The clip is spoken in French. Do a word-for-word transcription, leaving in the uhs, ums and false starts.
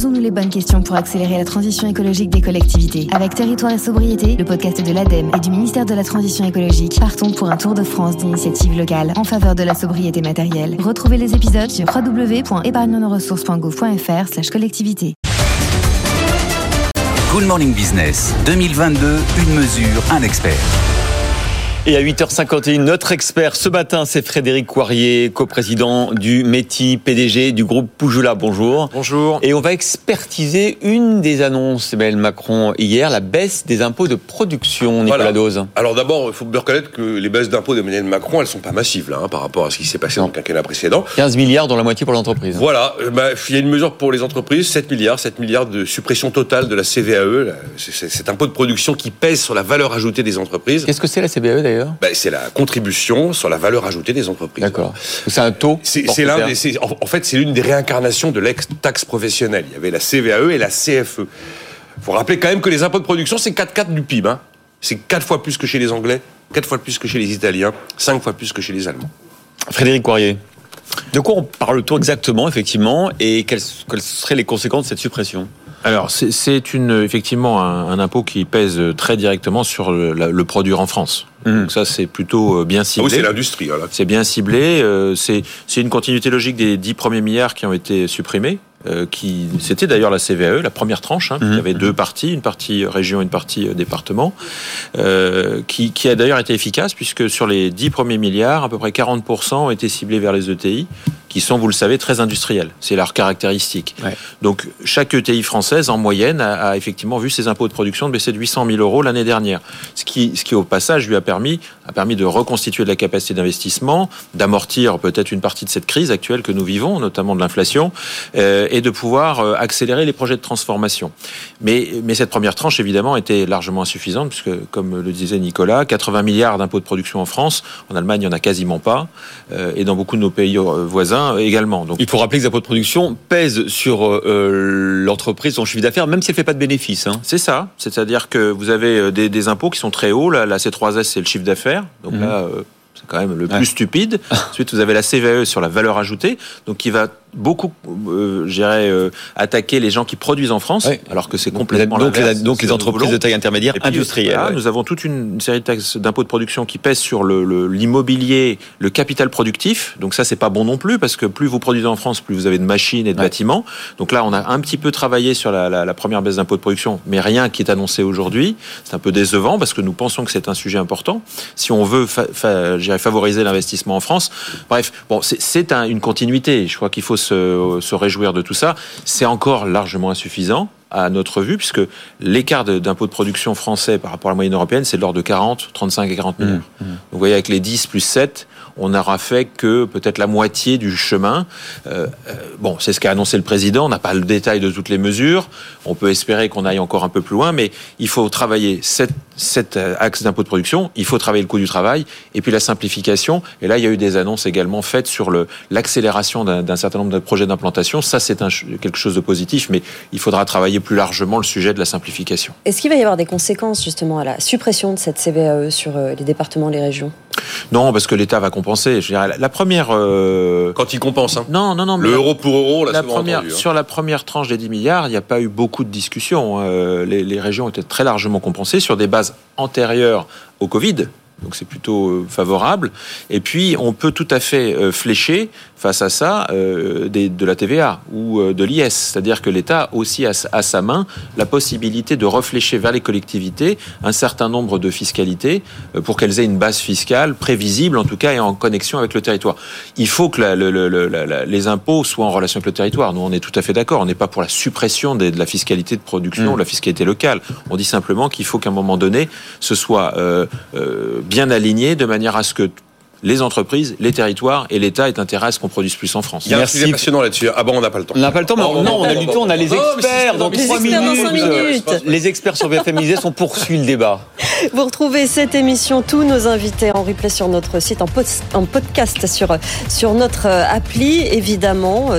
Posons-nous les bonnes questions pour accélérer la transition écologique des collectivités. Avec Territoire et Sobriété, le podcast de l'ADEME et du ministère de la Transition écologique, partons pour un tour de France d'initiatives locales en faveur de la sobriété matérielle. Retrouvez les épisodes sur w w w point épargne nos ressources point gouv point f r slash collectivité. Good Morning Business deux mille vingt-deux, une mesure, un expert. Et à huit heures cinquante et une, notre expert ce matin, c'est Frédéric Coirier, coprésident du METI, P D G du groupe Poujoula. Bonjour. Bonjour. Et on va expertiser une des annonces d'Emmanuel Macron hier, la baisse des impôts de production, Nicolas voilà. Dose. Alors d'abord, il faut bien reconnaître que les baisses d'impôts d'Emmanuel Macron, elles ne sont pas massives là, hein, par rapport à ce qui s'est passé non. dans le quinquennat précédent. quinze milliards, dont la moitié pour l'entreprise. Voilà, bah, il y a une mesure pour les entreprises, sept milliards, sept milliards de suppression totale de la C V A E, c'est, c'est cet impôt de production qui pèse sur la valeur ajoutée des entreprises. Qu'est-ce que c'est la C V A E d'ailleurs ? bah, C'est la contribution sur la valeur ajoutée des entreprises. D'accord. C'est un taux. C'est, c'est l'un des, c'est, en fait, c'est l'une des réincarnations de l'ex-taxe professionnelle. Il y avait la C V A E et la C F E. Il faut rappeler quand même que les impôts de production, c'est quatre virgule quatre du P I B. Hein. C'est quatre fois plus que chez les Anglais, quatre fois plus que chez les Italiens, cinq fois plus que chez les Allemands. Frédéric Coirier, de quoi on parle-t-on exactement, effectivement, et quelles, quelles seraient les conséquences de cette suppression ? Alors, c'est, c'est une, effectivement un, un impôt qui pèse très directement sur le, la, le produire en France. Mmh. Donc ça, c'est plutôt bien ciblé. Ah oui, c'est l'industrie. Voilà. C'est bien ciblé. Euh, c'est, c'est une continuité logique des dix premiers milliards qui ont été supprimés. Euh, qui, c'était d'ailleurs la C V A E, la première tranche. Hein, mmh. Il y avait deux parties, une partie région et une partie département, euh, qui, qui a d'ailleurs été efficace puisque sur les dix premiers milliards, à peu près quarante pour cent ont été ciblés vers les E T I, qui sont, vous le savez, très industriels. C'est leur caractéristique. Ouais. Donc, chaque E T I française, en moyenne, a, a effectivement vu ses impôts de production de baisser de huit cent mille euros l'année dernière. Ce qui, ce qui, au passage, lui a permis, a permis de reconstituer de la capacité d'investissement, d'amortir peut-être une partie de cette crise actuelle que nous vivons, notamment de l'inflation, euh, et de pouvoir euh, accélérer les projets de transformation. Mais, mais cette première tranche, évidemment, était largement insuffisante, puisque, comme le disait Nicolas, quatre-vingts milliards d'impôts de production en France, en Allemagne, il n'y en a quasiment pas, euh, et dans beaucoup de nos pays voisins, également. Donc, il faut rappeler que les impôts de production pèsent sur euh, l'entreprise, son chiffre d'affaires, même si elle ne fait pas de bénéfices. Hein. C'est ça. C'est-à-dire que vous avez des, des impôts qui sont très hauts. La, la C trois S, c'est le chiffre d'affaires. Donc mmh. là, euh, c'est quand même le plus ouais. stupide. Ensuite, vous avez la C V A E sur la valeur ajoutée, donc qui va beaucoup, euh, je dirais, euh, attaquer les gens qui produisent en France, oui. alors que c'est complètement donc, l'inverse. Donc les entreprises de taille intermédiaire puis, industrielles. Voilà, ouais. Nous avons toute une série de taxes d'impôts de production qui pèsent sur le, le, l'immobilier, le capital productif. Donc ça, c'est pas bon non plus, parce que plus vous produisez en France, plus vous avez de machines et de ouais. bâtiments. Donc là, on a un petit peu travaillé sur la, la, la première baisse d'impôts de production, mais rien qui est annoncé aujourd'hui. C'est un peu décevant, parce que nous pensons que c'est un sujet important. Si on veut fa- fa- je dirais, favoriser l'investissement en France. Bref, bon, c'est, c'est un, une continuité. Je crois qu'il faut se, se réjouir de tout ça. C'est encore largement insuffisant à notre vue, puisque l'écart de, d'impôt de production français par rapport à la moyenne européenne, c'est de l'ordre de quarante, trente-cinq et quarante milliards. Mmh, mmh. Donc vous voyez, avec les dix plus sept, on n'aura fait que peut-être la moitié du chemin. Euh, euh, bon, c'est ce qu'a annoncé le président. On n'a pas le détail de toutes les mesures. On peut espérer qu'on aille encore un peu plus loin, mais il faut travailler cet, cet axe d'impôt de production. Il faut travailler le coût du travail et puis la simplification. Et là, il y a eu des annonces également faites sur le, l'accélération d'un, d'un certain nombre de projets d'implantation. Ça, c'est un, quelque chose de positif, mais il faudra travailler plus largement le sujet de la simplification. Est-ce qu'il va y avoir des conséquences justement à la suppression de cette C V A E sur les départements, les régions ? Non, parce que l'État va compenser. Je dirais, la, la première... Euh... Quand il compense, hein. Non, non, non. Le euro pour euro, la première, entendu, hein. Sur la première tranche des dix milliards, il n'y a pas eu beaucoup de discussions. Euh, les, les régions étaient très largement compensées sur des bases antérieures au Covid. Donc c'est plutôt favorable. Et puis on peut tout à fait flécher face à ça euh, des, de la T V A ou euh, de l'I S. C'est-à-dire que l'État aussi a à sa main la possibilité de reflécher vers les collectivités un certain nombre de fiscalités euh, pour qu'elles aient une base fiscale prévisible en tout cas et en connexion avec le territoire. Il faut que la, le, le, le, la, les impôts soient en relation avec le territoire. Nous on est tout à fait d'accord. On n'est pas pour la suppression des, de la fiscalité de production, mmh. de la fiscalité locale. On dit simplement qu'il faut qu'à un moment donné ce soit euh, euh, bien aligné de manière à ce que les entreprises, les territoires et l'État aient intérêt à ce qu'on produise plus en France. Il y a un sujet passionnant là-dessus. Ah bon, on n'a pas le temps. On n'a pas le temps, mais non, non on a du temps, on a les experts dans trois minutes. minutes. Les experts sur B F M Business, on poursuit le débat. Vous retrouvez cette émission, tous nos invités en replay sur notre site, en, post, en podcast sur, sur notre appli, évidemment.